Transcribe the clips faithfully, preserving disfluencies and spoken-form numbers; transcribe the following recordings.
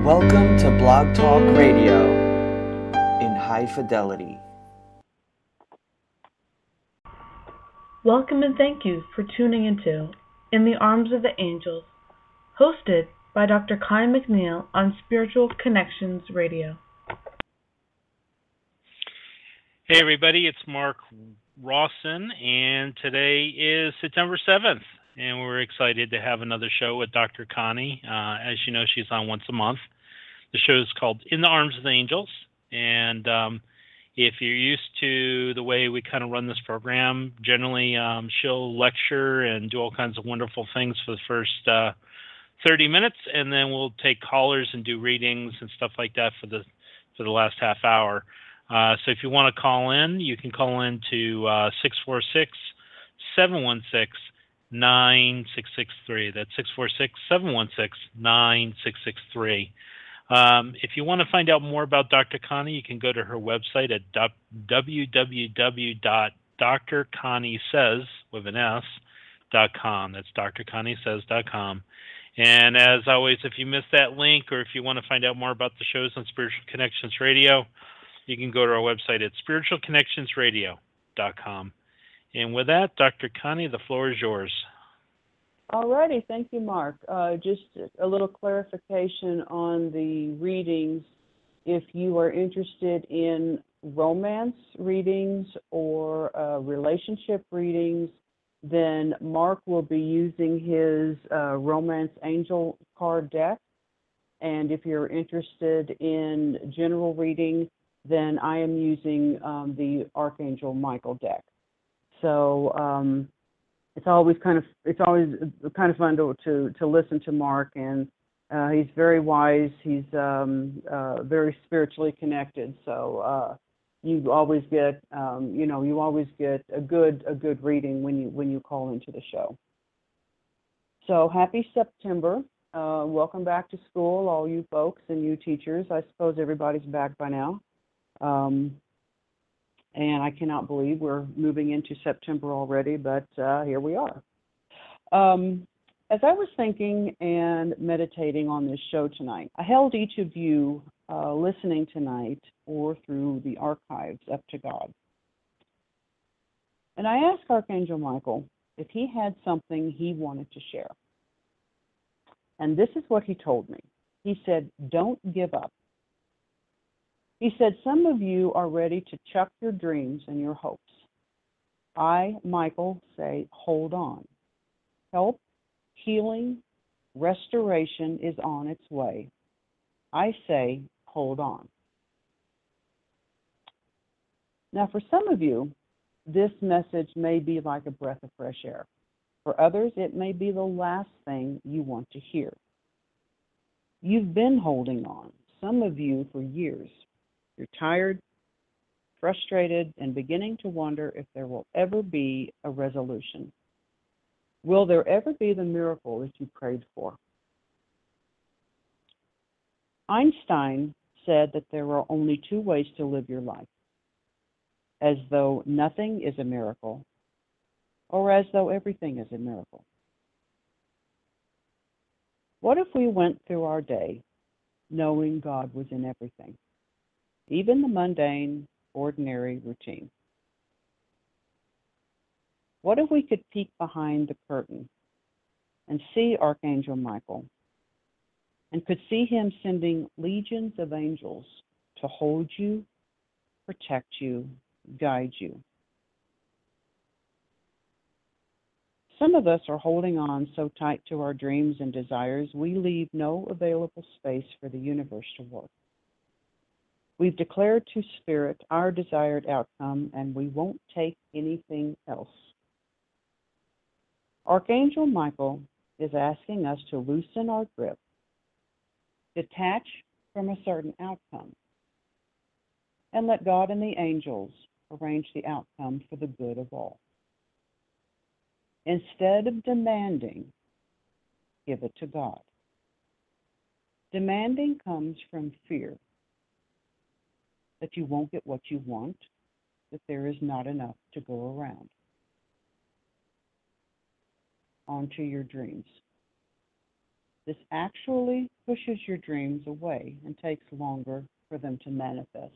Welcome to Blog Talk Radio in high fidelity. Welcome and thank you for tuning into In the Arms of the Angels, hosted by Doctor Connie McNeil on Spiritual Connections Radio. Hey everybody, it's Mark Rawson, and today is September seventh, and we're excited to have another show with Doctor Connie. Uh, as you know, she's on once a month. The show is called In the Arms of the Angels, and um, if you're used to the way we kind of run this program, generally um, she'll lecture and do all kinds of wonderful things for the first uh, thirty minutes, and then we'll take callers and do readings and stuff like that for the for the last half hour. Uh, so if you want to call in, you can call in to uh, six four six, seven one six, nine six six three. That's six four six, seven one six, nine six six three. Um, if you want to find out more about Doctor Connie, you can go to her website at w w w dot d r connie says with an S dot com. That's d r connie says dot com. And as always, if you missed that link, or if you want to find out more about the shows on Spiritual Connections Radio, you can go to our website at spiritual connections radio dot com. And with that, Doctor Connie, the floor is yours. All righty. Thank you, Mark. Uh, just a little clarification on the readings. If you are interested in romance readings or uh, relationship readings, then Mark will be using his uh, Romance Angel card deck. And if you're interested in general reading, then I am using um, the Archangel Michael deck. So um, it's always kind of it's always kind of fun to to, to listen to Mark, and uh, he's very wise. He's um, uh, very spiritually connected. So uh, you always get um, you know you always get a good a good reading when you when you call into the show. So happy September. Uh, welcome back to school, all you folks and you teachers. I suppose everybody's back by now. Um, and I cannot believe we're moving into September already, but uh, here we are. Um, as I was thinking and meditating on this show tonight, I held each of you uh, listening tonight or through the archives up to God. And I asked Archangel Michael if he had something he wanted to share. And this is what he told me. He said, "Don't give up." He said, "Some of you are ready to chuck your dreams and your hopes. I, Michael, say, hold on. Help, healing, restoration is on its way. I say, hold on." Now, for some of you, this message may be like a breath of fresh air. For others, it may be the last thing you want to hear. You've been holding on, some of you for years. You're tired, frustrated, and beginning to wonder if there will ever be a resolution. Will there ever be the miracle that you prayed for? Einstein said that there are only two ways to live your life: as though nothing is a miracle, or as though everything is a miracle. What if we went through our day knowing God was in everything, even the mundane, ordinary routine? What if we could peek behind the curtain and see Archangel Michael, and could see him sending legions of angels to hold you, protect you, guide you? Some of us are holding on so tight to our dreams and desires, we leave no available space for the universe to work. We've declared to Spirit our desired outcome, and we won't take anything else. Archangel Michael is asking us to loosen our grip, detach from a certain outcome, and let God and the angels arrange the outcome for the good of all. Instead of demanding, give it to God. Demanding comes from fear that you won't get what you want, that there is not enough to go around. On to your dreams. This actually pushes your dreams away and takes longer for them to manifest.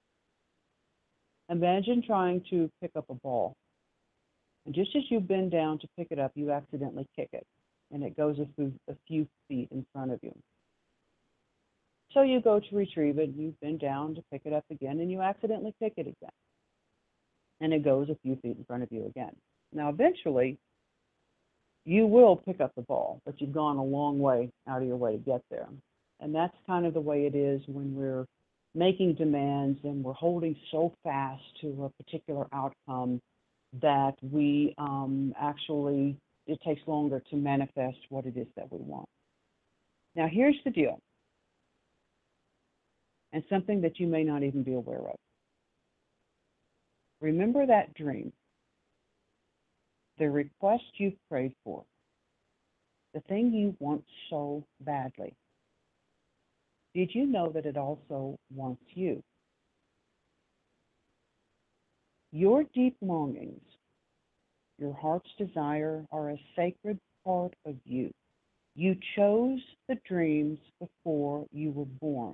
Imagine trying to pick up a ball. And just as you bend down to pick it up, you accidentally kick it, and it goes a few, a few feet in front of you. So you go to retrieve it, you bend down to pick it up again, and you accidentally kick it again. And it goes a few feet in front of you again. Now, eventually, you will pick up the ball, but you've gone a long way out of your way to get there. And that's kind of the way it is when we're making demands and we're holding so fast to a particular outcome that we um, actually, it takes longer to manifest what it is that we want. Now, here's the deal, and something that you may not even be aware of. Remember that dream, the request you prayed for, the thing you want so badly. Did you know that it also wants you? Your deep longings, your heart's desire, are a sacred part of you. You chose the dreams before you were born.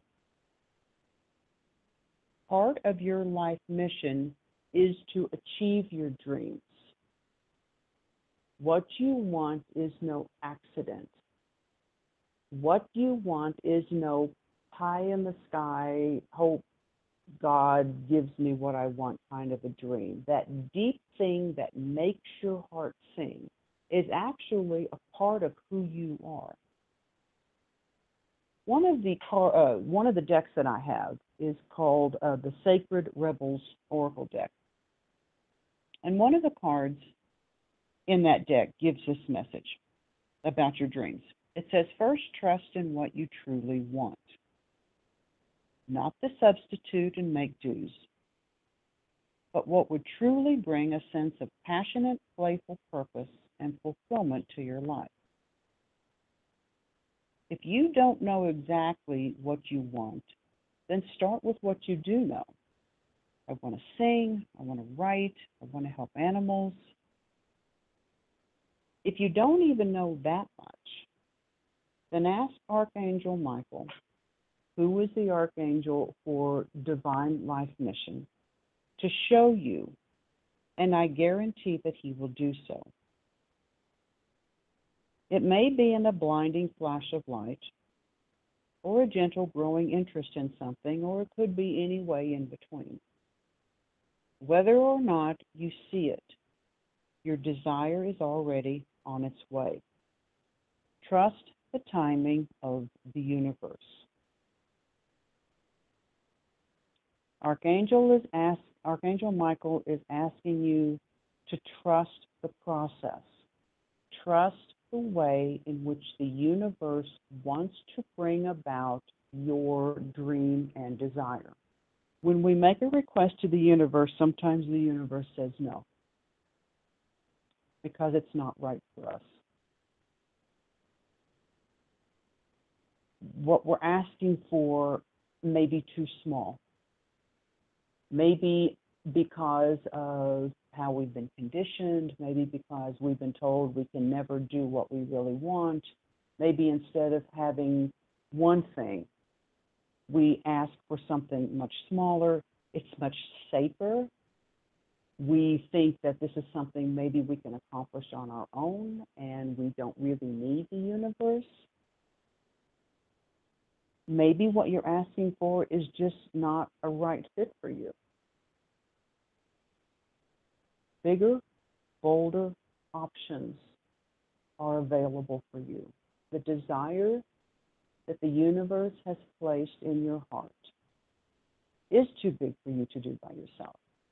Part of your life mission is to achieve your dreams. What you want is no accident. What you want is no pie in the sky, hope God gives me what I want kind of a dream. That deep thing that makes your heart sing is actually a part of who you are. One of the car, uh, one of the decks that I have is called uh, the Sacred Rebels Oracle deck. And one of the cards in that deck gives this message about your dreams. It says, first, trust in what you truly want, not the substitute and make do's, but what would truly bring a sense of passionate, playful purpose and fulfillment to your life. If you don't know exactly what you want, then start with what you do know. I want to sing, I want to write, I want to help animals. If you don't even know that much, then ask Archangel Michael, who is the Archangel for Divine Life Mission, to show you, and I guarantee that he will do so. It may be in a blinding flash of light, or a gentle growing interest in something, or it could be any way in between. Whether or not you see it, your desire is already on its way. Trust the timing of the universe. Archangel is ask, Archangel Michael is asking you to trust the process. Trust the way in which the universe wants to bring about your dream and desire. When we make a request to the universe, sometimes the universe says no, because it's not right for us. What we're asking for may be too small. Maybe because of how we've been conditioned, maybe because we've been told we can never do what we really want. Maybe instead of having one thing, we ask for something much smaller. It's much safer. We think that this is something maybe we can accomplish on our own, and we don't really need the universe. Maybe what you're asking for is just not a right fit for you. Bigger, bolder options are available for you. The desire that the universe has placed in your heart is too big for you to do by yourself.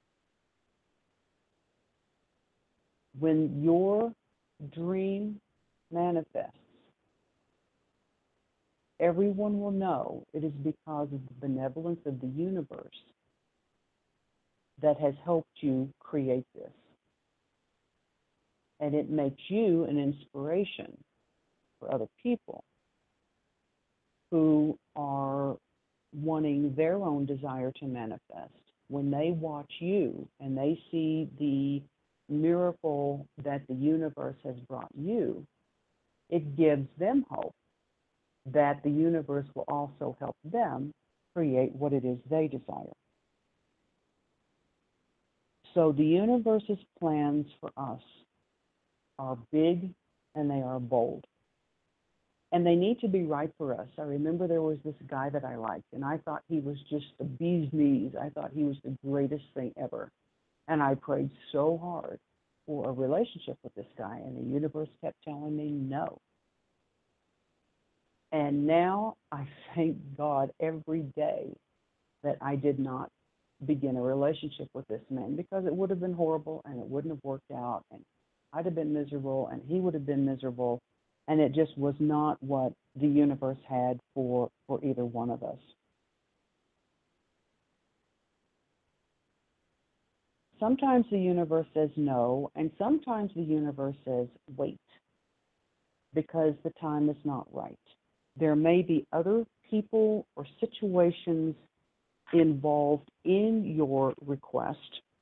When your dream manifests, everyone will know it is because of the benevolence of the universe that has helped you create this. And it makes you an inspiration for other people who are wanting their own desire to manifest. When they watch you and they see the miracle that the universe has brought you, it gives them hope that the universe will also help them create what it is they desire. So the universe's plans for us are big and they are bold. And they need to be right for us. I remember there was this guy that I liked, and I thought he was just the bee's knees. I thought he was the greatest thing ever. And I prayed so hard for a relationship with this guy, and the universe kept telling me no. And now I thank God every day that I did not begin a relationship with this man, because it would have been horrible and it wouldn't have worked out, and I'd have been miserable and he would have been miserable, and it just was not what the universe had for, for either one of us. Sometimes the universe says no, and sometimes the universe says wait, because the time is not right. There may be other people or situations involved in your request,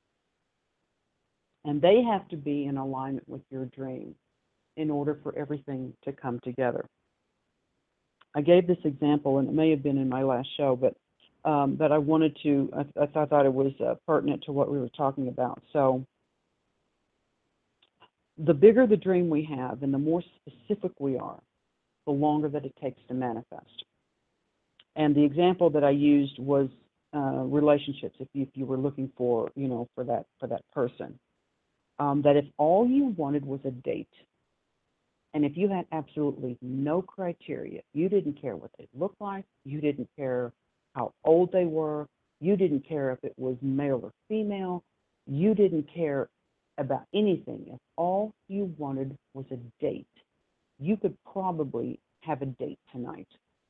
and they have to be in alignment with your dream in order for everything to come together. I gave this example, and it may have been in my last show, but um, but I wanted to, I, I thought it was uh, pertinent to what we were talking about. So the bigger the dream we have and the more specific we are, the longer that it takes to manifest. And the example that I used was uh, relationships. If you, if you were looking for, you know, for that for that person, um, that if all you wanted was a date, and if you had absolutely no criteria, you didn't care what they looked like, you didn't care how old they were, you didn't care if it was male or female, you didn't care about anything. If all you wanted was a date, you could probably have a date tonight.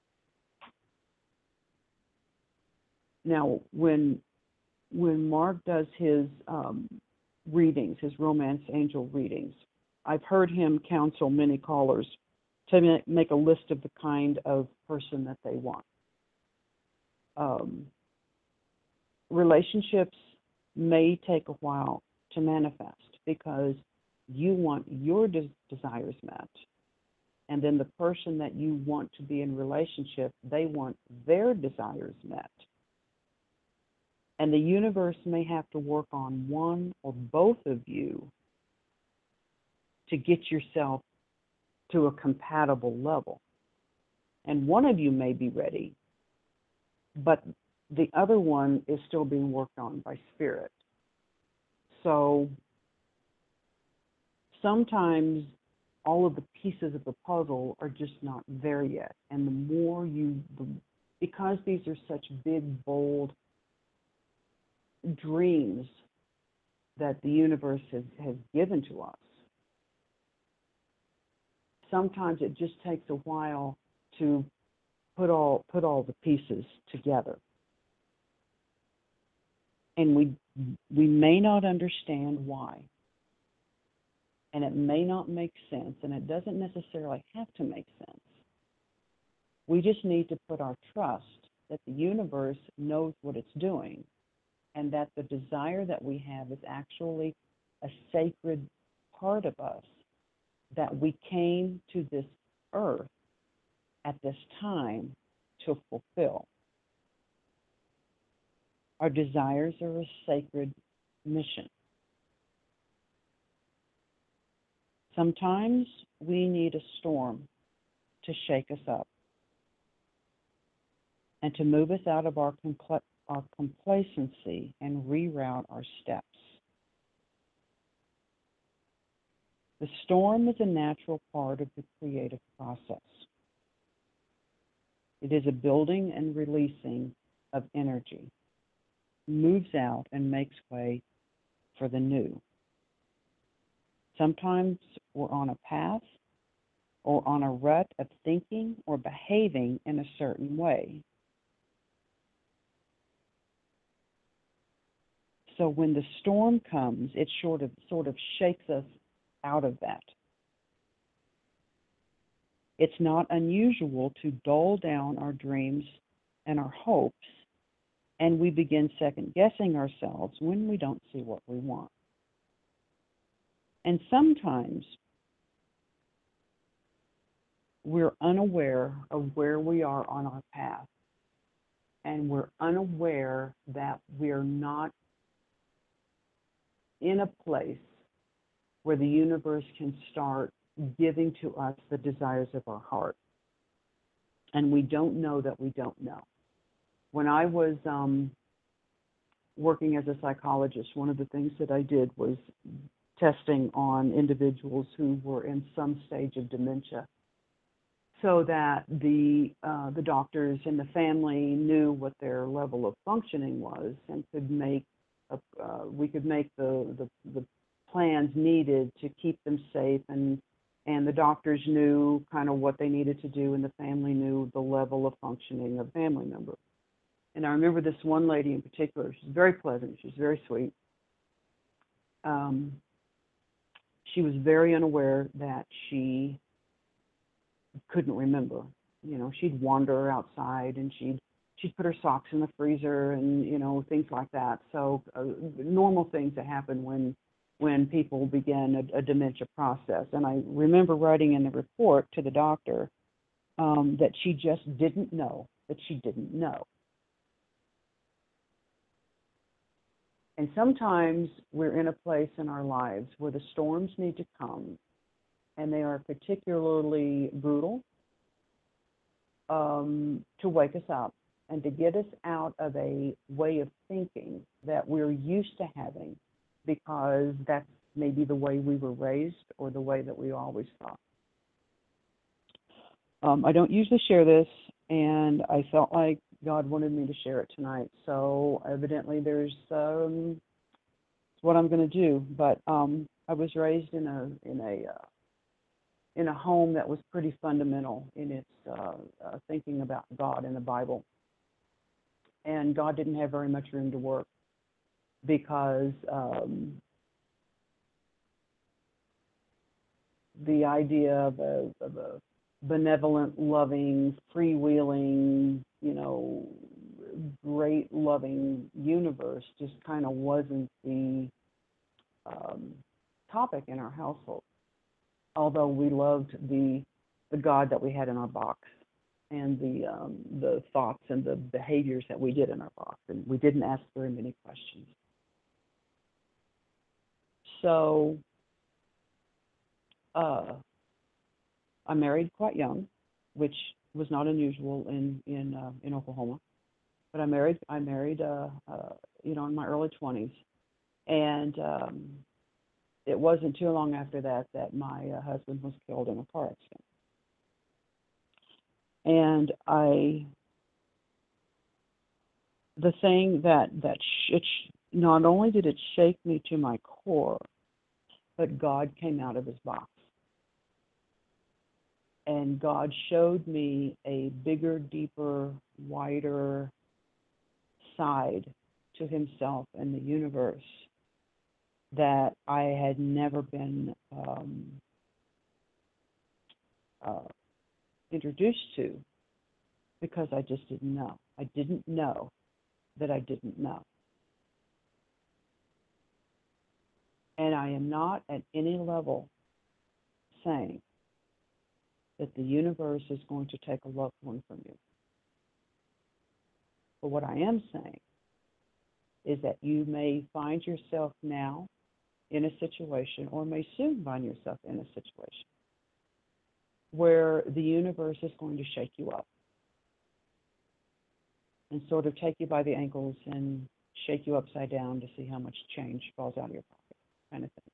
Now, when when Mark does his um, readings, his romance angel readings, I've heard him counsel many callers to make a list of the kind of person that they want. Um, relationships may take a while to manifest because you want your des- desires met. And then the person that you want to be in relationship, they want their desires met. And the universe may have to work on one or both of you to get yourself to a compatible level. And one of you may be ready, but the other one is still being worked on by spirit. So sometimes all of the pieces of the puzzle are just not there yet. And the more you, the, because these are such big, bold dreams that the universe has, has given to us, sometimes it just takes a while to put all put all the pieces together. And we we may not understand why. And it may not make sense, and it doesn't necessarily have to make sense. We just need to put our trust that the universe knows what it's doing, and that the desire that we have is actually a sacred part of us that we came to this earth at this time to fulfill. Our desires are a sacred mission. Sometimes we need a storm to shake us up and to move us out of our, compl- our complacency and reroute our steps. The storm is a natural part of the creative process. It is a building and releasing of energy, moves out and makes way for the new. Sometimes we're on a path or on a rut of thinking or behaving in a certain way. So when the storm comes, it sort of, sort of shakes us out of that. It's not unusual to dull down our dreams and our hopes, and we begin second-guessing ourselves when we don't see what we want. And sometimes we're unaware of where we are on our path, and we're unaware that we're not in a place where the universe can start giving to us the desires of our heart. And we don't know that we don't know. When I was um, working as a psychologist, one of the things that I did was testing on individuals who were in some stage of dementia, so that the uh, the doctors and the family knew what their level of functioning was and could make a, uh, we could make the, the the plans needed to keep them safe, and and the doctors knew kind of what they needed to do, and the family knew the level of functioning of family member. And I remember this one lady in particular. She's very pleasant. She's very sweet. Um, she was very unaware that she couldn't remember. You know, she'd wander outside, and she'd she'd put her socks in the freezer, and you know, things like that. So uh, normal things that happen when when people begin a, a dementia process. And I remember writing in the report to the doctor um, that she just didn't know that she didn't know. And sometimes we're in a place in our lives where the storms need to come, and they are particularly brutal, um, to wake us up and to get us out of a way of thinking that we're used to having, because that's maybe the way we were raised or the way that we always thought. Um, I don't usually share this, and I felt like God wanted me to share it tonight. So evidently there's um, what I'm going to do. But um, I was raised in a in a uh, in a home that was pretty fundamental in its uh, uh, thinking about God and the Bible. And God didn't have very much room to work, because um, the idea of a, of a benevolent, loving, freewheeling, you know, great loving universe just kind of wasn't the um, topic in our household. Although we loved the the God that we had in our box, and the um, the thoughts and the behaviors that we did in our box, and we didn't ask very many questions. So uh, I married quite young, which was not unusual in in uh, in Oklahoma. But I married I married uh, uh, you know in my early twenties, and um, it wasn't too long after that that my uh, husband was killed in a car accident. And I, the thing that that sh- it sh- not only did it shake me to my core, but God came out of His box. And God showed me a bigger, deeper, wider side to Himself and the universe that I had never been um, uh, introduced to, because I just didn't know. I didn't know that I didn't know. And I am not at any level saying that the universe is going to take a loved one from you. But what I am saying is that you may find yourself now in a situation, or may soon find yourself in a situation, where the universe is going to shake you up and sort of take you by the ankles and shake you upside down to see how much change falls out of your pocket, kind of thing.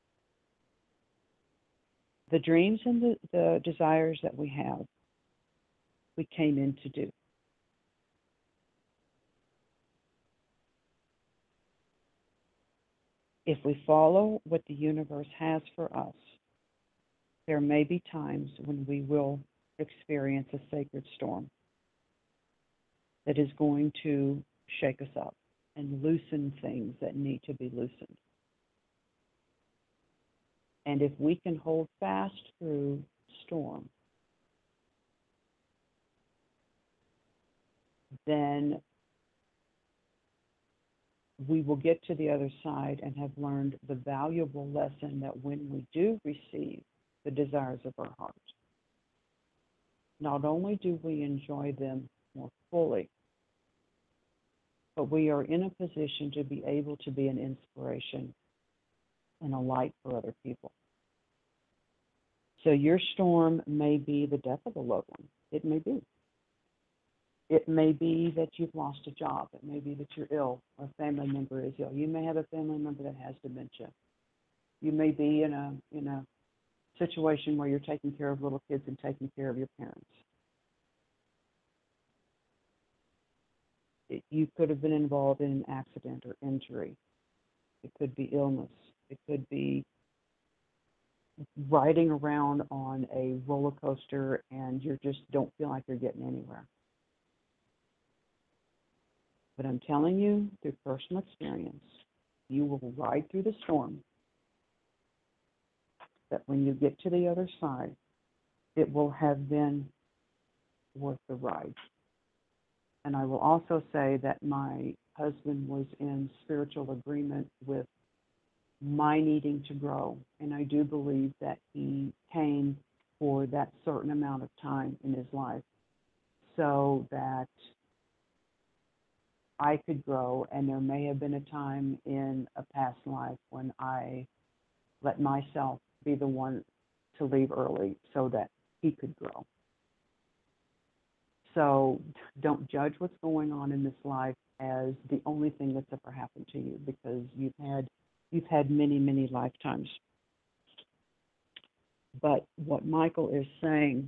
The dreams and the, the desires that we have, we came in to do. If we follow what the universe has for us, there may be times when we will experience a sacred storm that is going to shake us up and loosen things that need to be loosened. And if we can hold fast through storm, then we will get to the other side and have learned the valuable lesson that when we do receive the desires of our heart, not only do we enjoy them more fully, but we are in a position to be able to be an inspiration and a light for other people. So your storm may be the death of a loved one. It may be. It may be that you've lost a job. It may be that you're ill or a family member is ill. You may have a family member that has dementia. You may be in a in a situation where you're taking care of little kids and taking care of your parents. It, you could have been involved in an accident or injury. It could be illness. It could be riding around on a roller coaster and you just don't feel like you're getting anywhere. But I'm telling you, through personal experience, you will ride through the storm, that when you get to the other side, it will have been worth the ride. And I will also say that my husband was in spiritual agreement with my needing to grow. And I do believe that he came for that certain amount of time in his life so that I could grow. And there may have been a time in a past life when I let myself be the one to leave early so that he could grow. So don't judge what's going on in this life as the only thing that's ever happened to you, because you've had you've had many, many lifetimes. But what Michael is saying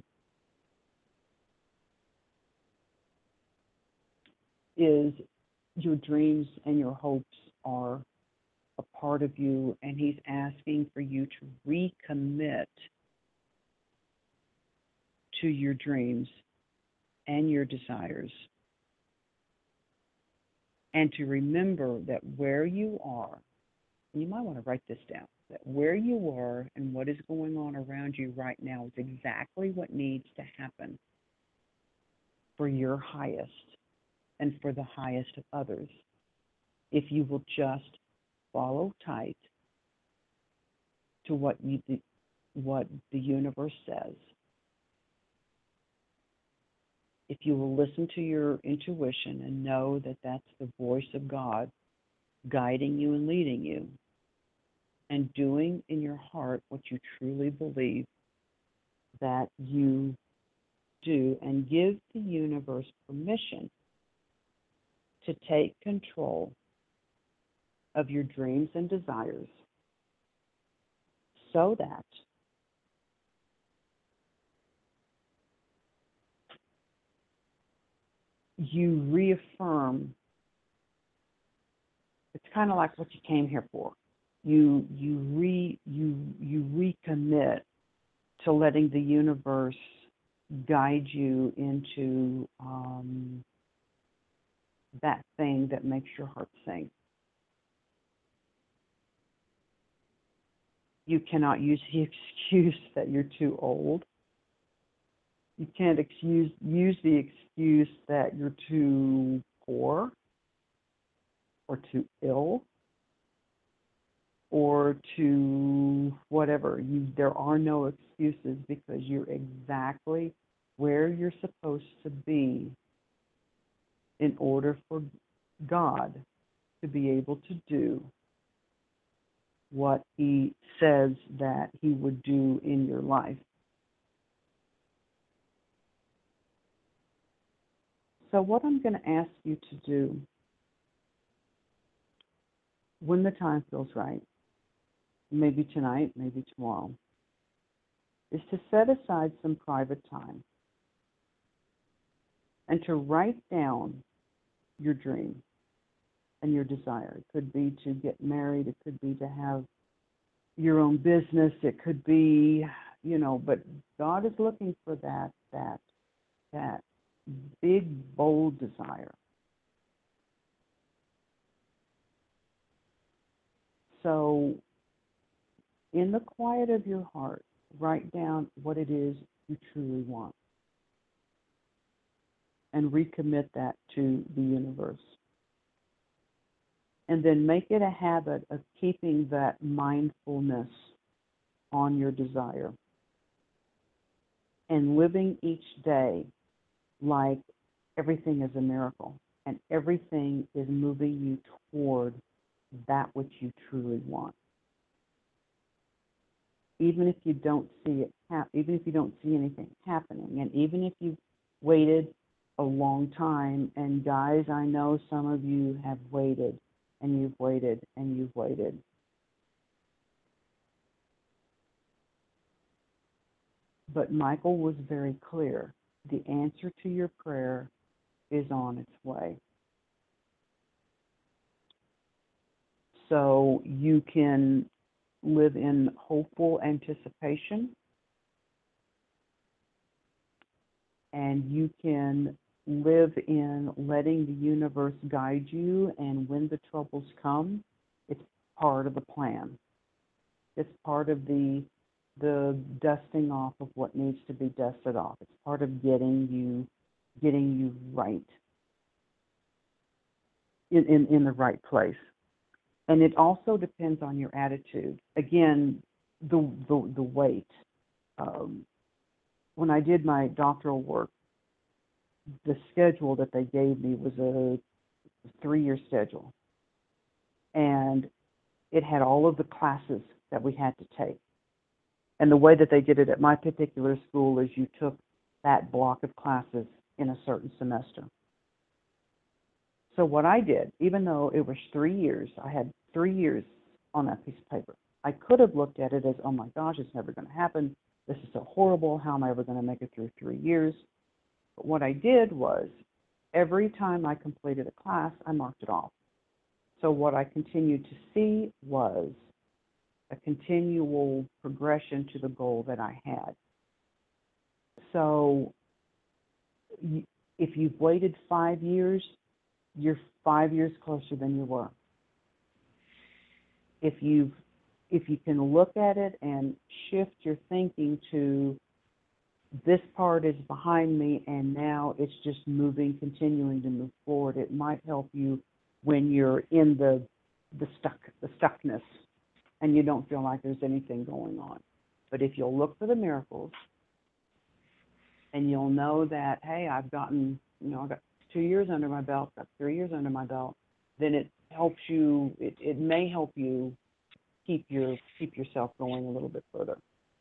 is your dreams and your hopes are a part of you, and he's asking for you to recommit to your dreams and your desires, and to remember that where you are, and you might want to write this down, that where you are and what is going on around you right now is exactly what needs to happen for your highest and for the highest of others, if you will just follow tight to what you what the universe says. If you will listen to your intuition and know that that's the voice of God guiding you and leading you, and doing in your heart what you truly believe that you do, and give the universe permission to take control of your dreams and desires, so that you reaffirm. It's kind of like what you came here for. You you re you you recommit to letting the universe guide you into um, that thing that makes your heart sing. You cannot use the excuse that you're too old. You can't excuse, use the excuse that you're too poor or too ill or to whatever. You, there are no excuses, because you're exactly where you're supposed to be in order for God to be able to do what he says that he would do in your life. So what I'm going to ask you to do when the time feels right, maybe tonight, maybe tomorrow, is to set aside some private time and to write down your dream and your desire. It could be to get married. It could be to have your own business. It could be, you know, but God is looking for that, that, that big, bold desire. So in the quiet of your heart, write down what it is you truly want and recommit that to the universe. And then make it a habit of keeping that mindfulness on your desire. and living each day like everything is a miracle and everything is moving you toward that which you truly want. Even if you don't see it hap- even if you don't see anything happening, and even if you've waited a long time, and guys, I know some of you have waited, and you've waited, and you've waited. But Michael was very clear. The answer to your prayer is on its way. So you can live in hopeful anticipation, and you can live in letting the universe guide you, and when the troubles come, it's part of the plan. It's part of the the dusting off of what needs to be dusted off. It's part of getting you getting you right in, in, in the right place. And it also depends on your attitude. Again, the the, the weight. Um, when I did my doctoral work, the schedule that they gave me was a three-year schedule. And it had all of the classes that we had to take. And the way that they did it at my particular school is you took that block of classes in a certain semester. So what I did, even though it was three years, I had three years on that piece of paper. I could have looked at it as, oh my gosh, it's never going to happen. This is so horrible. How am I ever going to make it through three years? But what I did was, every time I completed a class, I marked it off. So what I continued to see was a continual progression to the goal that I had. So if you've waited five years, you're five years closer than you were. If you've, if you can look at it and shift your thinking to, this part is behind me and now it's just moving, continuing to move forward, it might help you when you're in the the stuck, the stuckness, and you don't feel like there's anything going on. But if you'll look for the miracles, and you'll know that, hey, I've gotten, you know, I've got two years under my belt, got three years under my belt, then it helps you, it, it may help you keep your keep yourself going a little bit further.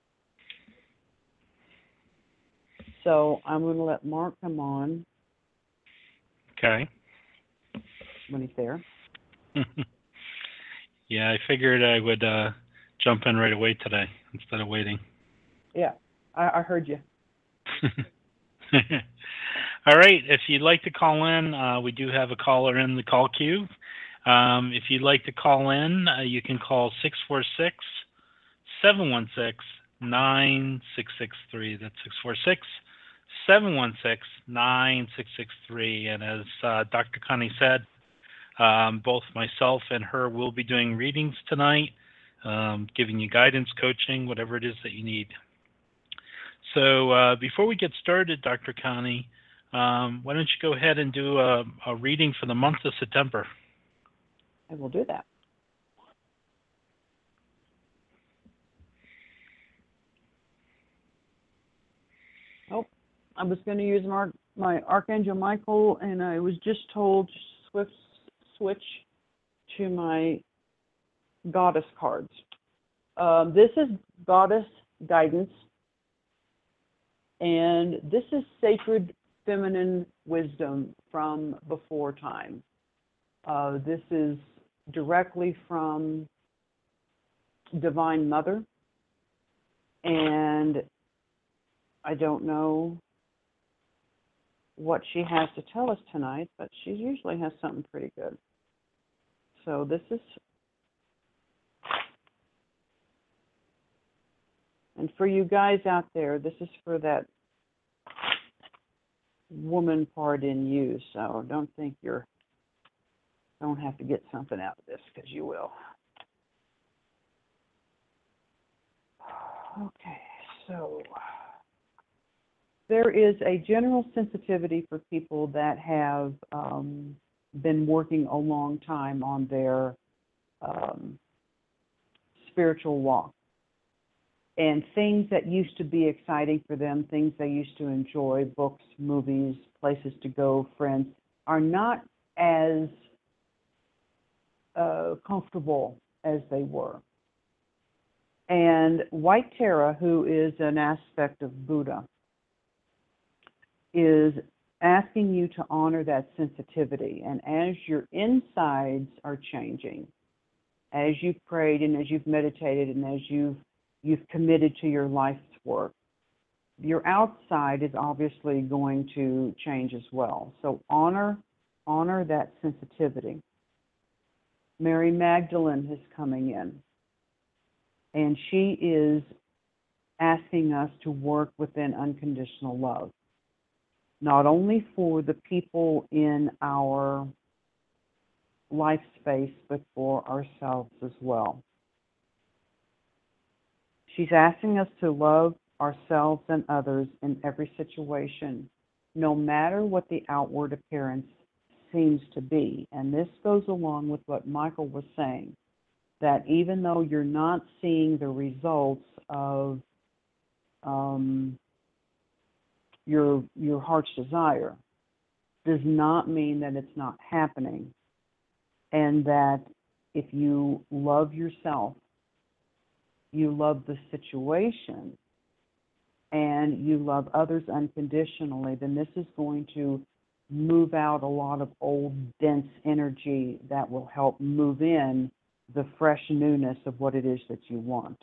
So I'm going to let Mark come on. Okay. When he's there. Yeah, I figured I would uh, jump in right away today instead of waiting. Yeah, I, I heard you. All right. If you'd like to call in, uh, we do have a caller in the call queue. Um, if you'd like to call in, uh, you can call six four six, seven one six, nine six six three. That's six four six, seven one six, nine six six three. And as uh, Doctor Connie said, um, both myself and her will be doing readings tonight, um, giving you guidance, coaching, whatever it is that you need. So uh, before we get started, Doctor Connie, um, why don't you go ahead and do a, a reading for the month of September? I will do that. Oh, I was going to use my, my Archangel Michael, and I was just told to swift switch to my Goddess cards. Um, this is Goddess Guidance, and this is Sacred Feminine Wisdom from before time. Uh, this is directly from Divine Mother, and I don't know what she has to tell us tonight, but she usually has something pretty good. So this is, and for you guys out there, this is for that woman part in you, so don't think you're, don't have to get something out of this, because you will. Okay, so there is a general sensitivity for people that have um, been working a long time on their um, spiritual walk. And things that used to be exciting for them, things they used to enjoy, books, movies, places to go, friends, are not as uh, comfortable as they were. And White Tara, who is an aspect of Buddha, is asking you to honor that sensitivity. And as your insides are changing, as you've prayed and as you've meditated and as you've you've committed to your life's work, your outside is obviously going to change as well. So honor honor that sensitivity. Mary Magdalene is coming in, and she is asking us to work within unconditional love, not only for the people in our life space, but for ourselves as well. She's asking us to love ourselves and others in every situation, no matter what the outward appearance seems to be. And this goes along with what Michael was saying, that even though you're not seeing the results of um, your your heart's desire, does not mean that it's not happening, and that if you love yourself, you love the situation, and you love others unconditionally, then this is going to move out a lot of old, dense energy that will help move in the fresh newness of what it is that you want.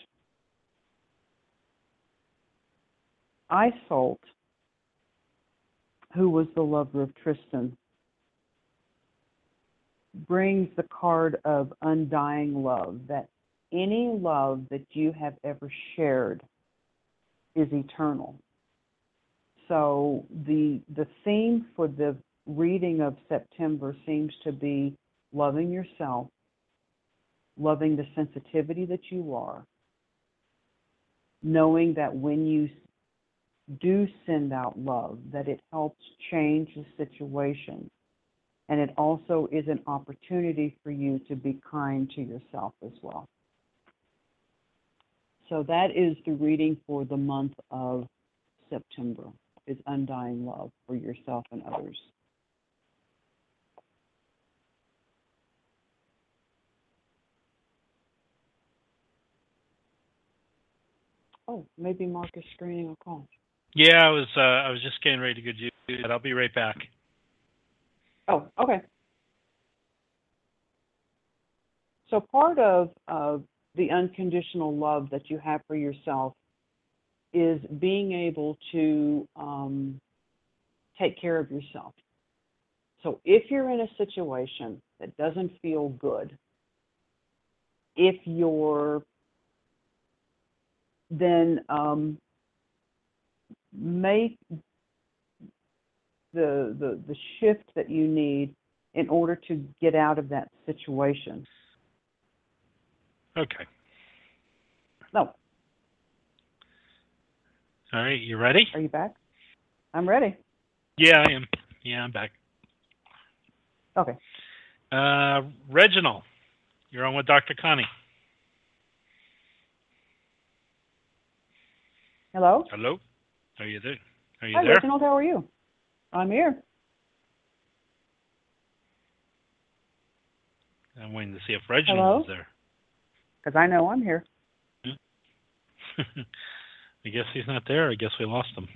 Isolde, who was the lover of Tristan, brings the card of undying love, that any love that you have ever shared is eternal. So the the theme for the reading of September seems to be loving yourself, loving the sensitivity that you are, knowing that when you do send out love, that it helps change the situation. And it also is an opportunity for you to be kind to yourself as well. So that is the reading for the month of September, is undying love for yourself and others. Oh, maybe Mark is screening a call. Yeah, I was uh, I was just getting ready to go do that. I'll be right back. Oh, okay. So part of uh, the unconditional love that you have for yourself is being able to um, take care of yourself. So if you're in a situation that doesn't feel good, if you're then um, make the, the the shift that you need in order to get out of that situation. Okay. No. All right, you ready? Are you back? I'm ready. Yeah, I am. Yeah, I'm back. Okay. Uh, Reginald, you're on with Doctor Connie. Hello? Hello? Are you there? Are you Hi, there? Reginald. How are you? I'm here. I'm waiting to see if Reginald Hello? is there. Because I know I'm here. I guess he's not there. I guess we lost him.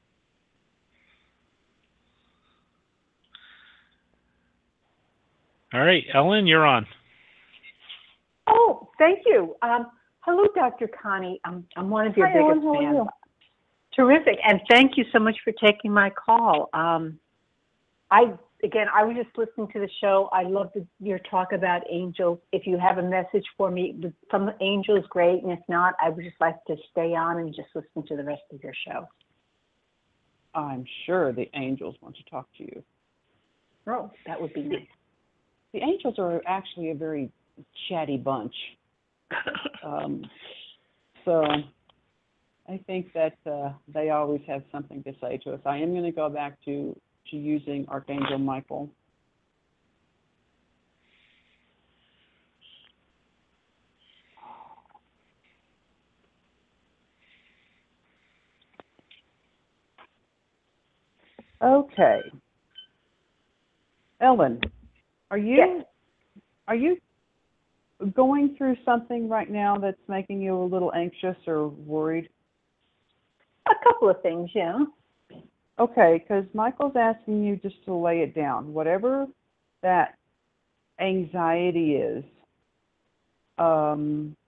All right, Ellen, you're on. Oh, thank you. Um, hello, Doctor Connie. I'm, I'm one of your Hi, Ellen. biggest How are fans. you? Terrific, and thank you so much for taking my call. Um, I again, I was just listening to the show. I love the, your talk about angels. If you have a message for me from the angels, great, and if not, I would just like to stay on and just listen to the rest of your show. I'm sure the angels want to talk to you. Oh, that would be nice. The angels are actually a very chatty bunch. um, so I think that uh, they always have something to say to us. I am going to go back to, to using Archangel Michael. Okay. Ellen, are you Yes. are you going through something right now that's making you a little anxious or worried? A couple of things, yeah. Okay, because Michael's asking you just to lay it down. Whatever that anxiety is, um,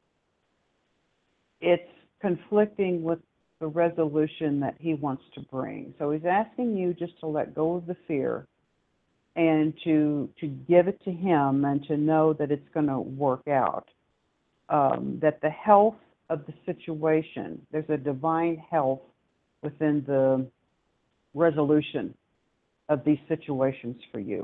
it's conflicting with the resolution that he wants to bring. So he's asking you just to let go of the fear and to to give it to him and to know that it's going to work out. Um, that the health of the situation, there's a divine health within the resolution of these situations for you.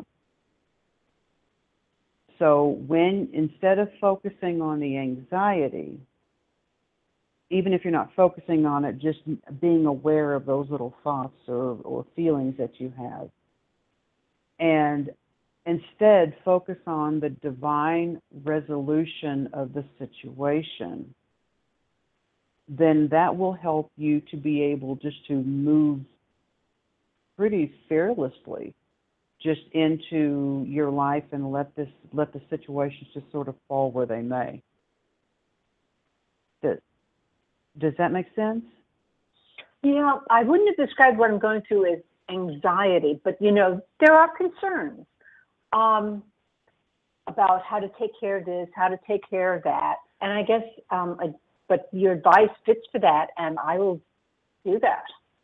So when, instead of focusing on the anxiety, even if you're not focusing on it, just being aware of those little thoughts or, or feelings that you have, and instead focus on the divine resolution of the situation, then that will help you to be able just to move pretty fearlessly just into your life and let this let the situations just sort of fall where they may. Does, does that make sense? Yeah, I wouldn't have described what I'm going through as anxiety, but, you know, there are concerns um, about how to take care of this, how to take care of that. And I guess, um, I, but your advice fits for that, and I will do that.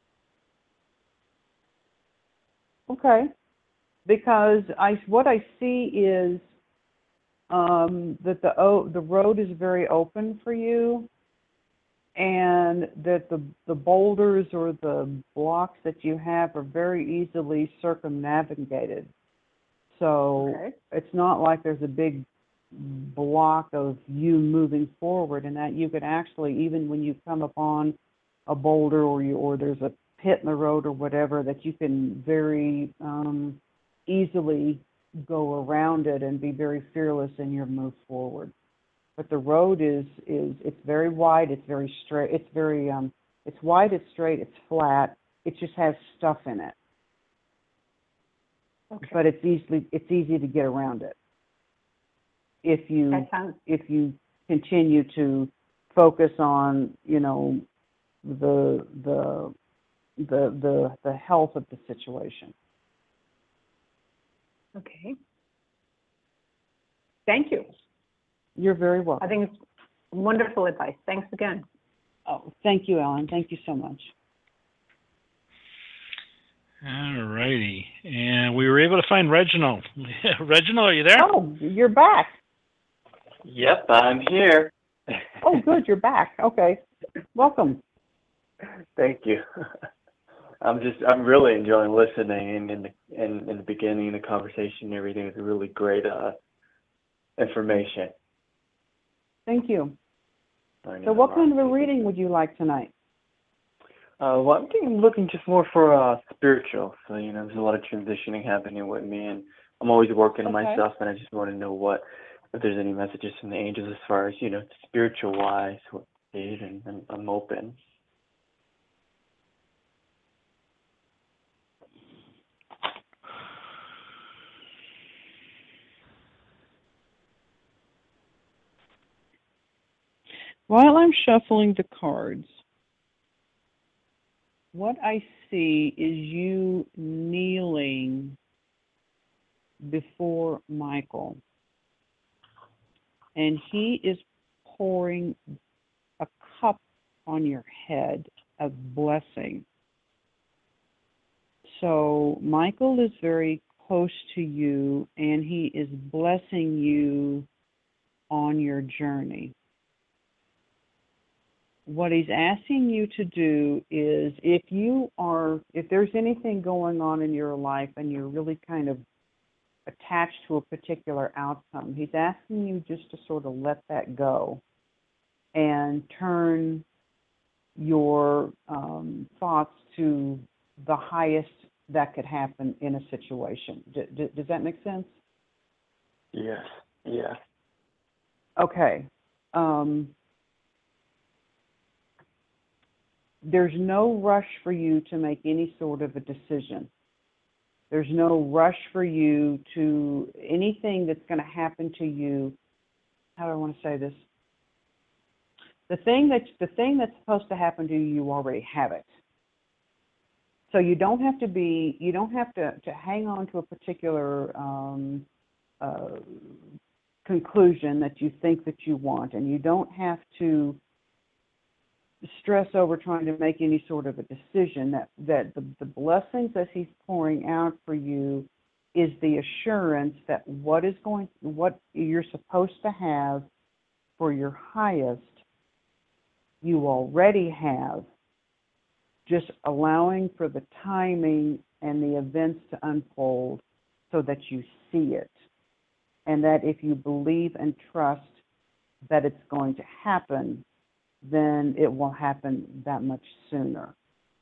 Okay. Because I, what I see is um, that the oh, the road is very open for you, and that the the boulders or the blocks that you have are very easily circumnavigated. So Okay. it's not like there's a big block of you moving forward, and that you could actually, even when you come upon a boulder or you or there's a pit in the road or whatever, that you can very um, easily go around it and be very fearless in your move forward. But the road is is it's very wide, it's very straight, it's very um it's wide, it's straight, it's flat. It just has stuff in it. Okay. But it's easily it's easy to get around it if you That sounds, if you continue to focus on, you know, the the the the the health of the situation. okay. Thank you. You're very welcome. I think it's wonderful advice. Thanks again. Oh, thank you, Ellen. Thank you so much. All righty. And we were able to find Reginald. Reginald, are you there? Oh, you're back. Yep, I'm here. Oh, good, you're back. Okay. Welcome. Thank you. I'm just, I'm really enjoying listening, and in the, in, in the beginning, the conversation and everything is really great uh, information. Thank you. Learning So what lot. kind of a reading would you like tonight? Uh, well, I'm thinking, looking just more for uh, spiritual. So, you know, there's a lot of transitioning happening with me, and I'm always working on Okay. myself, and I just want to know what, if there's any messages from the angels as far as, you know, spiritual-wise, what it is, and, and I'm open. While I'm shuffling the cards, what I see is you kneeling before Michael, and he is pouring a cup on your head of blessing. So Michael is very close to you, and he is blessing you on your journey. What he's asking you to do is, if you are, if there's anything going on in your life and you're really kind of attached to a particular outcome, he's asking you just to sort of let that go and turn your um, thoughts to the highest that could happen in a situation. D- d- does that make sense? Yes, yeah. Okay. Um, there's no rush for you to make any sort of a decision. There's no rush for you to anything that's going to happen to you. How do I want to say this? The thing that's the thing that's supposed to happen to you, you already have it. So you don't have to be, you don't have to, to hang on to a particular um, uh, conclusion that you think that you want, and you don't have to stress over trying to make any sort of a decision. That that the, the blessings that he's pouring out for you is the assurance that what is going, what you're supposed to have for your highest, you already have. Just allowing for the timing and the events to unfold so that you see it. And that if you believe and trust that it's going to happen, then it will happen that much sooner.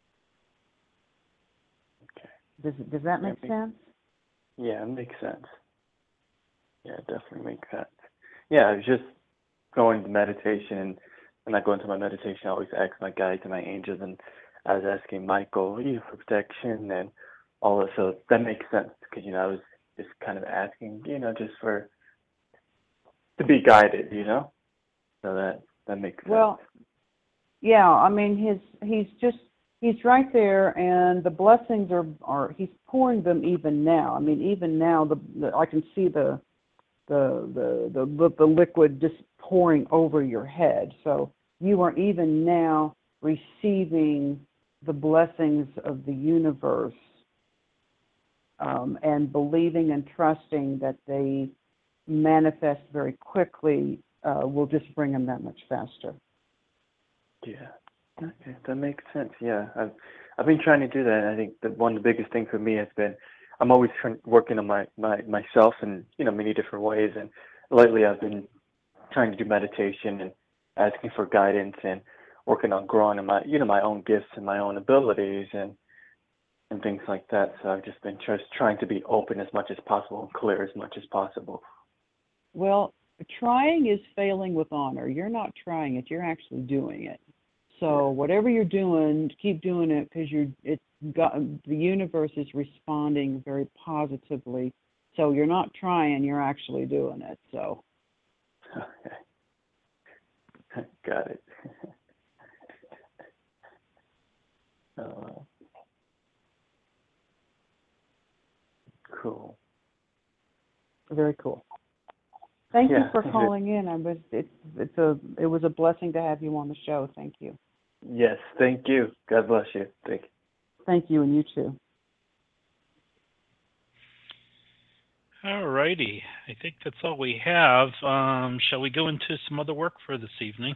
Okay. Does, does that make Yeah, sense? Yeah, it makes sense. Yeah, it definitely makes sense. Yeah, I was just going to meditation, and when I go into my meditation, I always ask my guides and my angels, and I was asking Michael, you know, for protection and all that. So that makes sense because, you know, I was just kind of asking, you know, just for, to be guided, you know? So that, that makes sense. Well, yeah, I mean, his he's just, he's right there, and the blessings are, are he's pouring them even now. I mean, even now, the, the I can see the, the, the, the, the liquid just pouring over your head. So you are even now receiving the blessings of the universe, um, and believing and trusting that they manifest very quickly uh, will just bring them that much faster. Yeah. Okay, that makes sense. Yeah, I've I've been trying to do that, and I think that one of the biggest things for me has been I'm always trying, working on my, my myself in, you know, many different ways, and lately I've been trying to do meditation and asking for guidance and working on growing in my, you know, my own gifts and my own abilities and and things like that. So I've just been just trying to be open as much as possible and clear as much as possible. Well, trying is failing with honor. You're not trying it; you're actually doing it. So whatever you're doing, keep doing it because you're. It's got the universe is responding very positively. So you're not trying; you're actually doing it. So. Okay. Got it. Uh, cool. Very cool. Thank Yeah, you for thank calling in. I was it's it's a it was a blessing to have you on the show. Thank you. Yes, thank you. God bless you. Thank you. Thank you, and you too. All righty. I think that's all we have. Um, shall we go into some other work for this evening?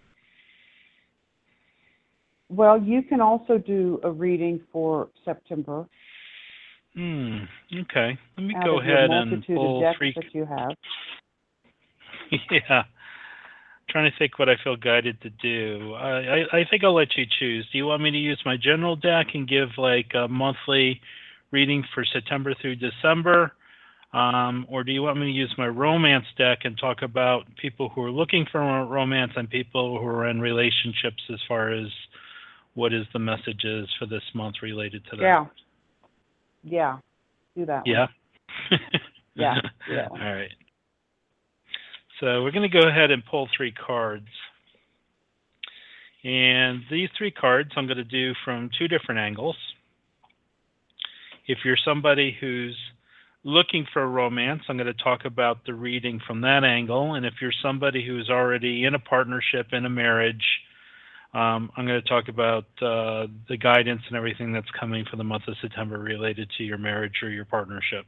Well, you can also do a reading for September. Hmm. Okay. Let me out go of your ahead and multitude pull of decks three. that you have. Yeah. Trying to think what I feel guided to do. I, I, I think I'll let you choose. Do you want me to use my general deck and give like a monthly reading for September through December? Um, or do you want me to use my romance deck and talk about people who are looking for romance and people who are in relationships as far as what is the messages for this month related to that? Yeah. Yeah. Do that Yeah? one. Yeah. Do that one. All right. So we're going to go ahead and pull three cards. And these three cards I'm going to do from two different angles. If you're somebody who's looking for a romance, I'm going to talk about the reading from that angle. And if you're somebody who's already in a partnership, in a marriage, um, I'm going to talk about uh, the guidance and everything that's coming for the month of September related to your marriage or your partnership.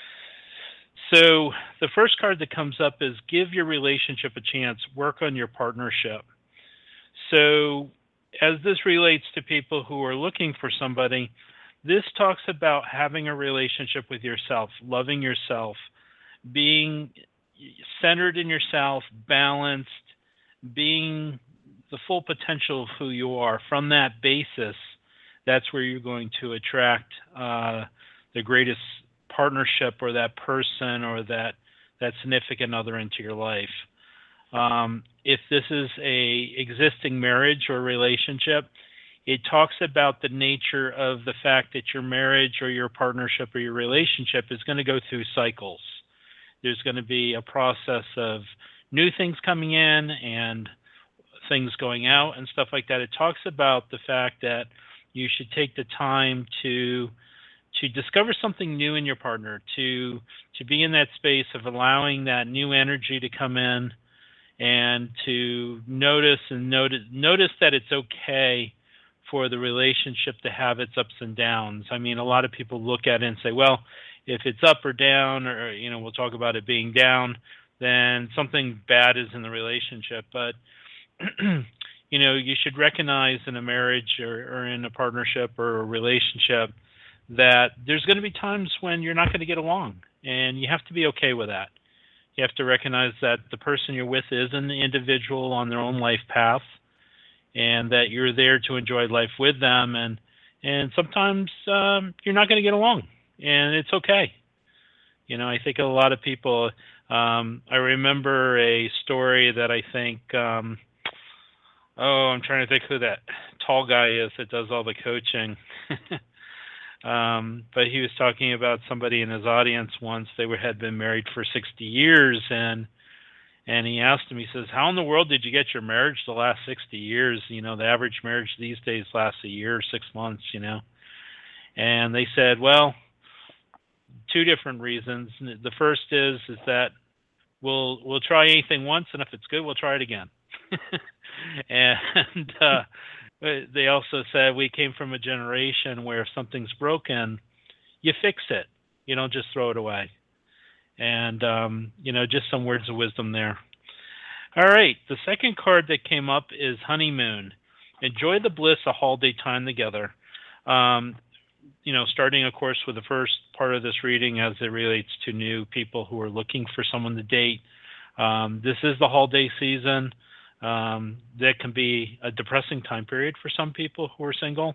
So the first card that comes up is give your relationship a chance, work on your partnership. So as this relates to people who are looking for somebody, this talks about having a relationship with yourself, loving yourself, being centered in yourself, balanced, being the full potential of who you are. From that basis, that's where you're going to attract uh, the greatest partnership or that person or that, that significant other into your life. Um, if this is a existing marriage or relationship, it talks about the nature of the fact that your marriage or your partnership or your relationship is going to go through cycles. There's going to be a process of new things coming in and things going out and stuff like that. It talks about the fact that you should take the time to to discover something new in your partner, to to be in that space of allowing that new energy to come in, and to notice and notice notice that it's okay for the relationship to have its ups and downs. I mean, a lot of people look at it and say, well, if it's up or down, or, you know, we'll talk about it being down, then something bad is in the relationship. But, you know, you should recognize in a marriage or, or in a partnership or a relationship that there's going to be times when you're not going to get along, and you have to be okay with that. You have to recognize that the person you're with is an individual on their own life path, and that you're there to enjoy life with them, and and sometimes um, you're not going to get along, and it's okay. You know, I think a lot of people, um, I remember a story that I think, um, oh, I'm trying to think who that tall guy is that does all the coaching. um, but he was talking about somebody in his audience once. They were, had been married for sixty years, and And he asked him, he says, how in the world did you get your marriage to last sixty years? You know, the average marriage these days lasts a year, six months, you know. And they said, well, two different reasons. The first is is that we'll we'll try anything once, and if it's good, we'll try it again. and uh, they also said we came from a generation where if something's broken, you fix it. You don't just throw it away. And, um, you know, just some words of wisdom there. All right. The second card that came up is Honeymoon. Enjoy the bliss of holiday time together. Um, you know, starting, of course, with the first part of this reading as it relates to new people who are looking for someone to date. Um, this is the holiday season. Um, that can be a depressing time period for some people who are single.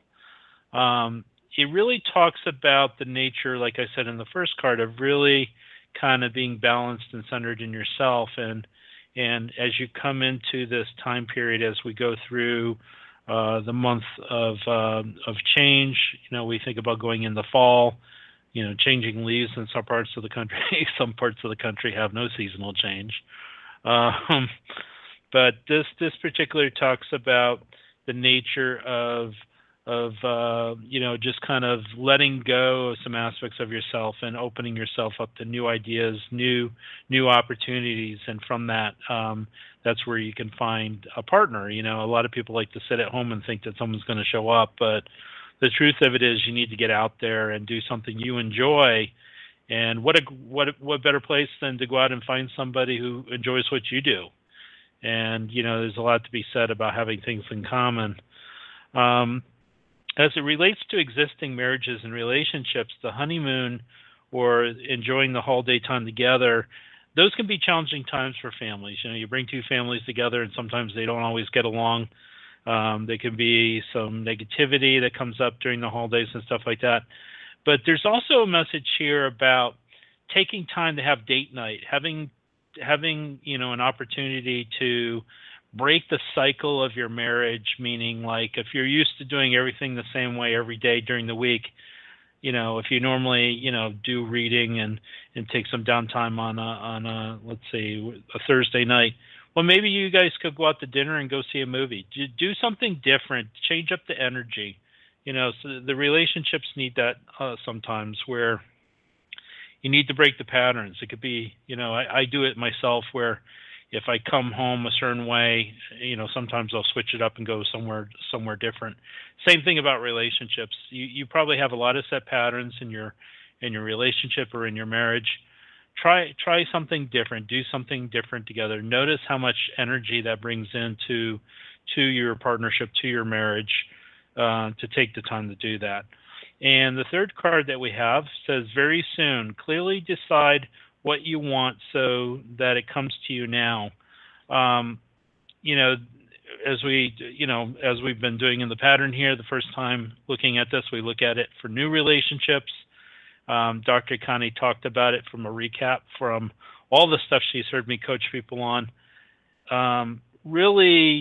Um, it really talks about the nature, like I said in the first card, of really kind of being balanced and centered in yourself. And and as you come into this time period, as we go through uh, the month of uh, of change, you know, we think about going in the fall, you know, changing leaves in some parts of the country. Some parts of the country have no seasonal change. Um, but this this particular talks about the nature of of, uh, you know, just kind of letting go of some aspects of yourself and opening yourself up to new ideas, new new opportunities. And from that, um, that's where you can find a partner. You know, a lot of people like to sit at home and think that someone's going to show up. But the truth of it is you need to get out there and do something you enjoy. And what a what what better place than to go out and find somebody who enjoys what you do. And, you know, there's a lot to be said about having things in common. Um, As it relates to existing marriages and relationships, the honeymoon or enjoying the holiday time together, those can be challenging times for families. You know, you bring two families together and sometimes they don't always get along. Um, there can be some negativity that comes up during the holidays and stuff like that. But there's also a message here about taking time to have date night, having, having you know, an opportunity to break the cycle of your marriage, meaning like if you're used to doing everything the same way every day during the week, you know, if you normally, you know, do reading and, and take some downtime on a, on a, let's say a Thursday night, well, maybe you guys could go out to dinner and go see a movie. Do something different, change up the energy. You know, so the relationships need that uh, sometimes where you need to break the patterns. It could be, you know, I, I do it myself where if I come home a certain way, you know, sometimes I'll switch it up and go somewhere somewhere different. Same thing about relationships. You you probably have a lot of set patterns in your in your relationship or in your marriage. Try try something different. Do something different together. Notice how much energy that brings into to your partnership, to your marriage, uh, to take the time to do that. And the third card that we have says, very soon, clearly decide what you want so that it comes to you now. Um, you know, as we, you know, as we've been doing in the pattern here, the first time looking at this, we look at it for new relationships. Um, Doctor Connie talked about it from a recap from all the stuff she's heard me coach people on. Um, really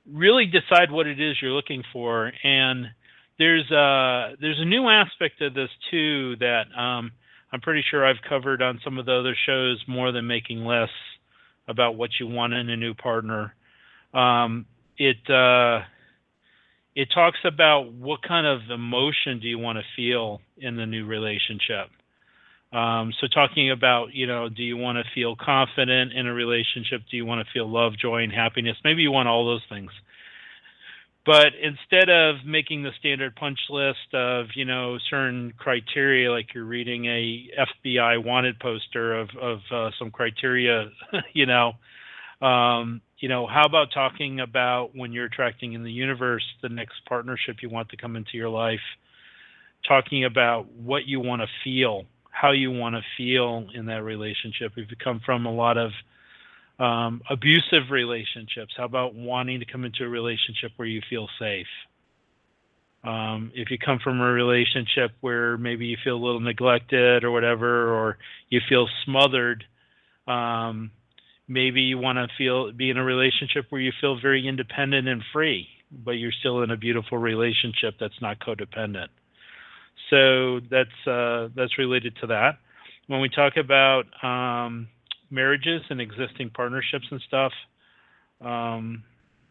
really decide what it is you're looking for. And there's a, there's a new aspect of this too that um, I'm pretty sure I've covered on some of the other shows, more than making lists about what you want in a new partner. Um, it uh, it talks about what kind of emotion do you want to feel in the new relationship. Um, so talking about, you know, do you want to feel confident in a relationship? Do you want to feel love, joy, and happiness? Maybe you want all those things. But instead of making the standard punch list of, you know, certain criteria, like you're reading a F B I wanted poster of, of uh, some criteria, you know, um, you know, how about talking about when you're attracting in the universe the next partnership you want to come into your life, talking about what you want to feel, how you want to feel in that relationship. If you come from a lot of um, abusive relationships, how about wanting to come into a relationship where you feel safe? Um, if you come from a relationship where maybe you feel a little neglected or whatever, or you feel smothered, um, maybe you want to feel be in a relationship where you feel very independent and free, but you're still in a beautiful relationship that's not codependent. So that's uh, that's related to that. When we talk about um, marriages and existing partnerships and stuff, um,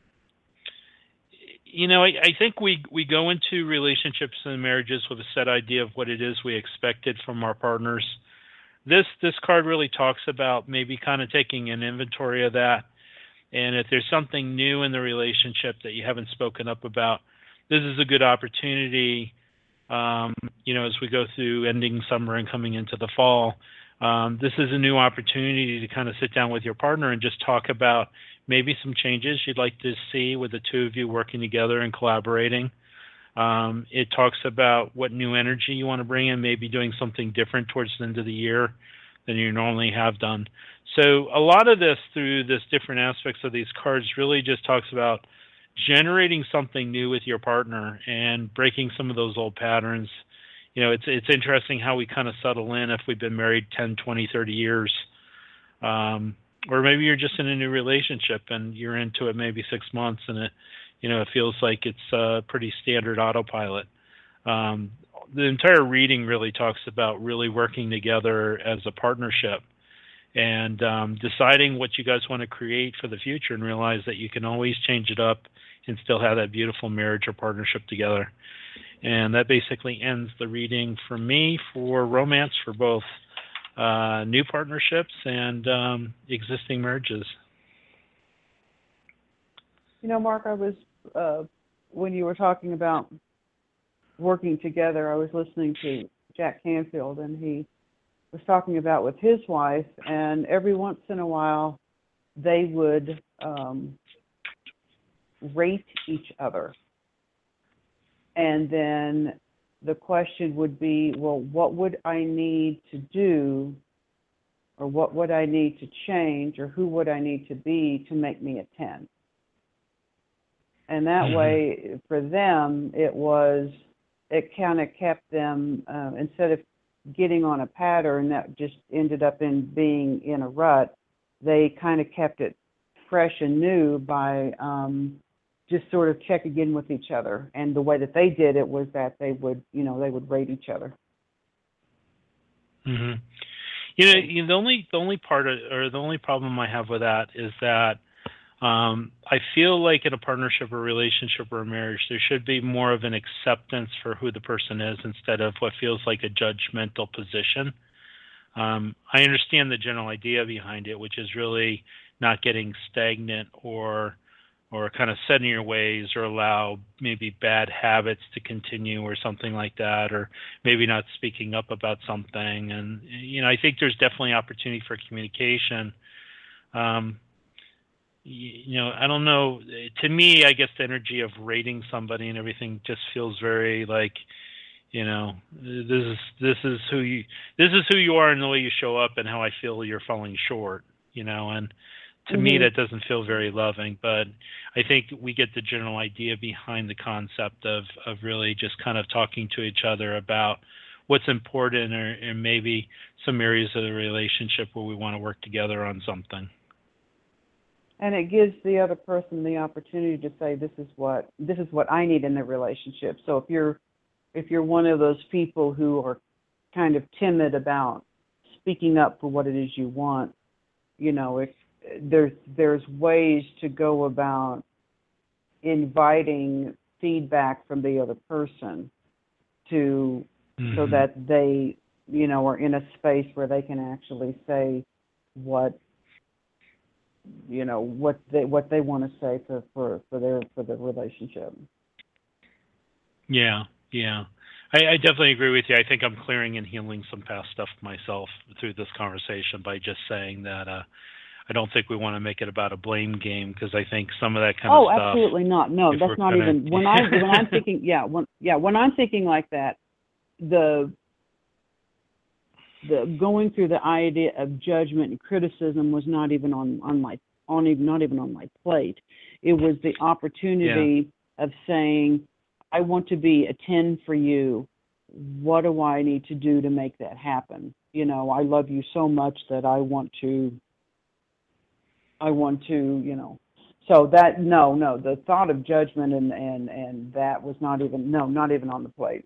you know, I, I think we we go into relationships and marriages with a set idea of what it is we expected from our partners. This this card really talks about maybe kind of taking an inventory of that, and if there's something new in the relationship that you haven't spoken up about, this is a good opportunity. Um, you know, as we go through ending summer and coming into the fall, um, this is a new opportunity to kind of sit down with your partner and just talk about maybe some changes you'd like to see with the two of you working together and collaborating. Um, it talks about what new energy you want to bring in, maybe doing something different towards the end of the year than you normally have done. So a lot of this, through this different aspects of these cards, really just talks about generating something new with your partner and breaking some of those old patterns. You know, it's it's interesting how we kind of settle in if we've been married ten, twenty, thirty years. Um, or maybe you're just in a new relationship and you're into it maybe six months and it, you know, it feels like it's a pretty standard autopilot. Um, the entire reading really talks about really working together as a partnership and um, deciding what you guys want to create for the future, and realize that you can always change it up and still have that beautiful marriage or partnership together. And that basically ends the reading for me for romance, for both uh, new partnerships and um, existing marriages. You know, Mark, I was, uh, when you were talking about working together, I was listening to Jack Canfield, and he was talking about with his wife, and every once in a while they would um, rate each other. And then the question would be, well, what would I need to do, or what would I need to change, or who would I need to be to make me a ten? And that mm-hmm. way, for them, it was, it kind of kept them, uh, instead of getting on a pattern that just ended up in being in a rut, they kind of kept it fresh and new by um, just sort of checking in with each other. And the way that they did it was that they would, you know, they would rate each other. Mm-hmm. You know, you know, the only the only part of, or the only problem I have with that is that um, I feel like in a partnership or relationship or a marriage, there should be more of an acceptance for who the person is instead of what feels like a judgmental position. Um, I understand the general idea behind it, which is really not getting stagnant or or kind of set in your ways, or allow maybe bad habits to continue or something like that, or maybe not speaking up about something. And, you know, I think there's definitely opportunity for communication. Um, you know, I don't know. To me, I guess the energy of rating somebody and everything just feels very like, you know, this is this is who you this is who you are and the way you show up and how I feel you're falling short. You know, and to mm-hmm. me that doesn't feel very loving. But I think we get the general idea behind the concept of of really just kind of talking to each other about what's important, or, or maybe some areas of the relationship where we want to work together on something. And it gives the other person the opportunity to say, this is what this is what I need in the relationship. So if you're if you're one of those people who are kind of timid about speaking up for what it is you want, you know, if there's there's ways to go about inviting feedback from the other person to mm-hmm. so that they, you know, are in a space where they can actually say what you know what they what they want to say for, for, for their for their relationship. Yeah, yeah. I, I definitely agree with you. I think I'm clearing and healing some past stuff myself through this conversation by just saying that uh, I don't think we want to make it about a blame game, because I think some of that kind oh, of stuff. Oh, absolutely not. No, that's not gonna... even when I when I'm thinking. Yeah, when yeah when I'm thinking like that, the the going through the idea of judgment and criticism was not even on on my on even not even on my plate. It was the opportunity yeah. of saying, I want to be a ten for you. What do I need to do to make that happen? You know, I love you so much that I want to, I want to, you know. So that, no, no, the thought of judgment and, and, and that was not even, no, not even on the plate.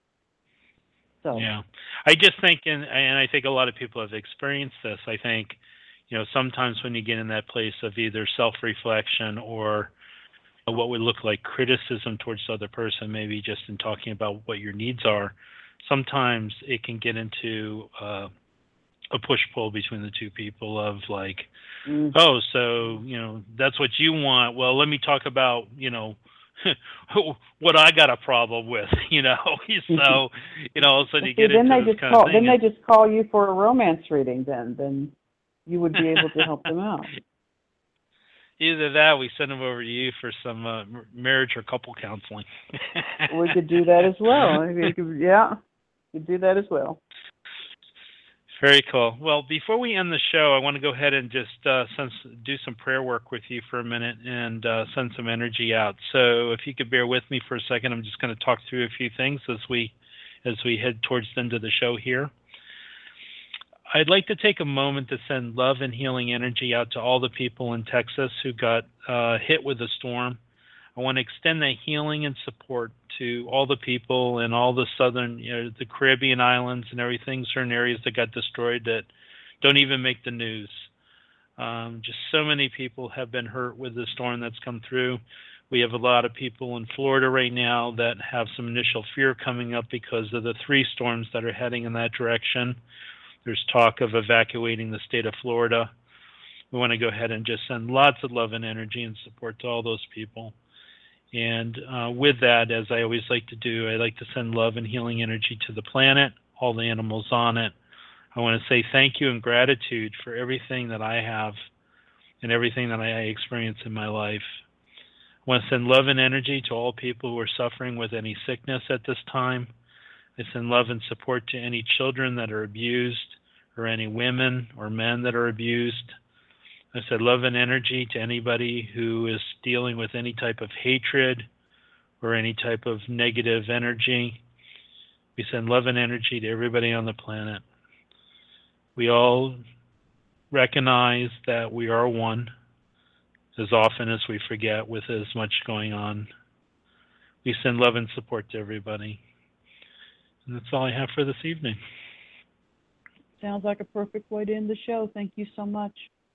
So. Yeah. I just think, and, and I think a lot of people have experienced this, I think, you know, sometimes when you get in that place of either self-reflection or what would look like criticism towards the other person, maybe just in talking about what your needs are, sometimes it can get into uh, a push-pull between the two people of like, mm. oh, so, you know, that's what you want. Well, let me talk about, you know, what I got a problem with, you know. So, you know, all of a sudden you get See, then into they this just kind call, of thing. Then they just call you for a romance reading then. Then you would be able to help them out. Either that, we send them over to you for some uh, marriage or couple counseling. We could do that as well. Could, yeah, we could do that as well. Very cool. Well, before we end the show, I want to go ahead and just uh, sense, do some prayer work with you for a minute and uh, send some energy out. So if you could bear with me for a second, I'm just going to talk through a few things as we as we head towards the end of the show here. I'd like to take a moment to send love and healing energy out to all the people in Texas who got uh, hit with the storm. I want to extend that healing and support to all the people in all the southern, you know, the Caribbean islands and everything, certain areas that got destroyed that don't even make the news. Um, just so many people have been hurt with the storm that's come through. We have a lot of people in Florida right now that have some initial fear coming up because of the three storms that are heading in that direction. There's talk of evacuating the state of Florida. We want to go ahead and just send lots of love and energy and support to all those people. And uh, with that, as I always like to do, I like to send love and healing energy to the planet, all the animals on it. I want to say thank you and gratitude for everything that I have and everything that I experience in my life. I want to send love and energy to all people who are suffering with any sickness at this time. I send love and support to any children that are abused or any women or men that are abused. I said love and energy to anybody who is dealing with any type of hatred or any type of negative energy. We send love and energy to everybody on the planet. We all recognize that we are one, as often as we forget with as much going on. We send love and support to everybody. And that's all I have for this evening. Sounds like a perfect way to end the show. Thank you so much.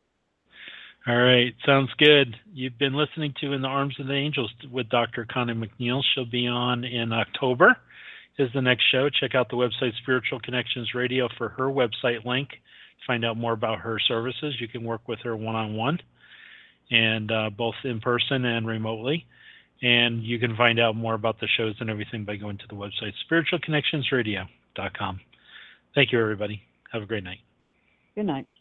All right. Sounds good. You've been listening to In the Arms of the Angels with Doctor Connie McNeil. She'll be on in October is the next show. Check out the website Spiritual Connections Radio for her website link to find out more about her services. You can work with her one-on-one and uh, both in person and remotely. And you can find out more about the shows and everything by going to the website spiritual connections radio dot com. Thank you, everybody. Have a great night. Good night.